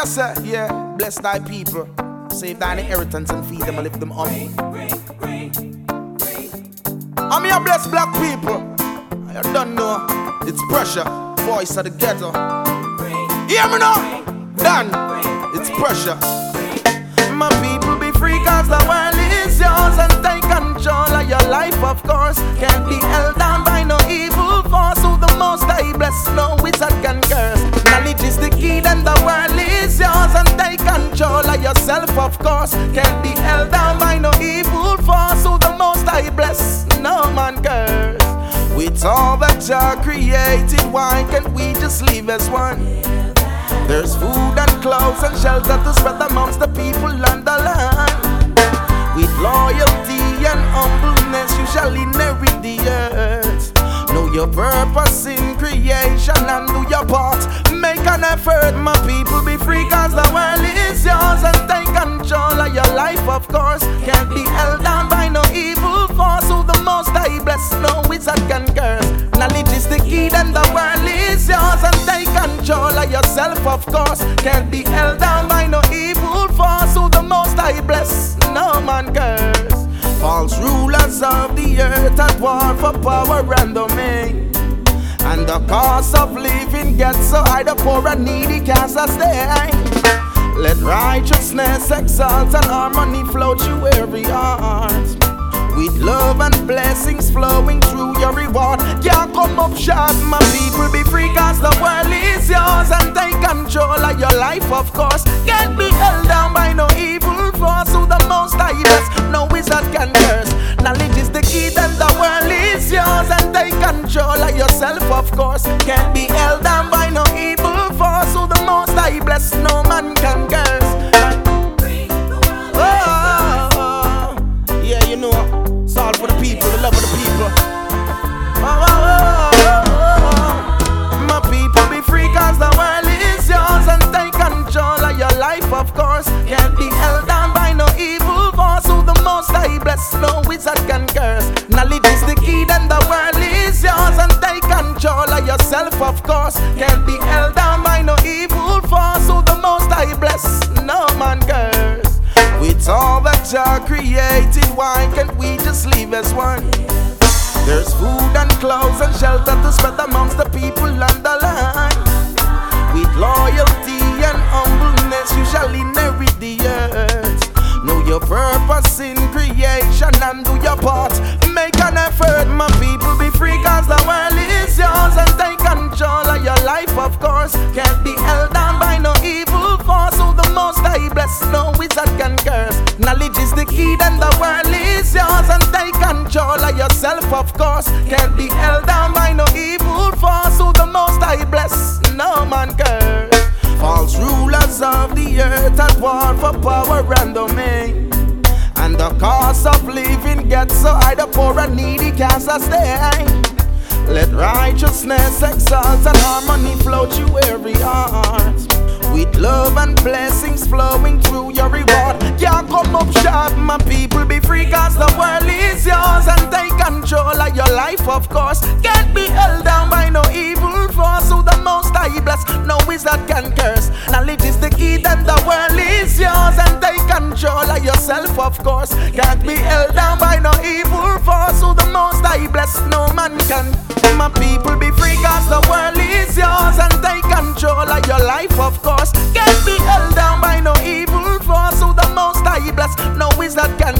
I say, yeah, bless thy people, save thine inheritance and feed them and lift them up. I'm here bless black people. I don't know, it's pressure, voice of the ghetto. Hear me now, done, it's pressure. My people be free cause the world is yours, and take control of your life, of course. Can't be held down by no evil force. Who the most I bless, no wizard can curse. Knowledge is the key, then the world is yours, and take control of yourself, of course. Can't be held down by no evil force. Who the most I bless, no man curse. With all that Jah created, why can't we just live as one? There's food and clothes and shelter to spread amongst the people on the land. With loyalty and humbleness you shall inherit the earth. Know your purpose in creation and do your part. Make an effort, my people, be free cause the world is yours, and take control of your life, of course. Can't be held down by no evil force. Who the most I bless, no wizard can curse. Knowledge is the key, then the world is yours, and take control of yourself, of course. Can't be held down by no evil force. Who the most I bless, no man curse. False rulers of the earth at war for power and domain, and the cost of living gets so high the poor and needy can't sustain. Let righteousness exalt and harmony flow through every heart, with love and blessings flowing through your reward. Can't come up short, my people, be free cause the world is yours, and take control of your life, of course. Can't be held down by no evil force. Who the most I bless, no wizard can curse. Knowledge is the key, then the world is yours, and take control of yourself, of course. Can't be held down by no evil force. Who the most I bless, no man can curse. Yeah, you know, it's all for the people, the love of the people. My people, be free cause the world is yours, and take control of your life, of course. Can't be held down by no evil force. Who the most I bless, no wizard can curse. Knowledge is the key, then the world is yours, and take control of yourself, of course. Can't be held down by no evil force. Who the most I bless, no man curse. With all that Jah created, why can't we just live as one? There's food and clothes and shelter to spread amongst the people on the land. With loyalty and humbleness you shall inherit the earth. Know your purpose in creation and do your part. Make an effort, my people, be free cause the world is yours, and take control of your life, of course. Can't be held down by no evil force. Who the most I bless, no wizard can curse. Knowledge is the key, then the world is yours, and take control of yourself, of course. Can't be held down by no evil force. Who the most I bless, no man curse. False rulers of the earth at war for power and domain, and the cost of living gets so high the poor and needy can't sustain. Let righteousness exalt and harmony flow through every heart, with love and blessings flowing through your reward. Can't come up short, my people, be free cause the world is yours, and take control of your life, of course. Can't be held down by no evil force. Who the most I bless, no wizard can curse. Knowledge is the key, then the world is yours, and take control of yourself, of course. Can't be held down by no evil force. Who the most I bless, no man can. My people, be free cause the world is yours, and take control of your life, of course. Can't be held down by no evil force. Who the most I bless, no wizard can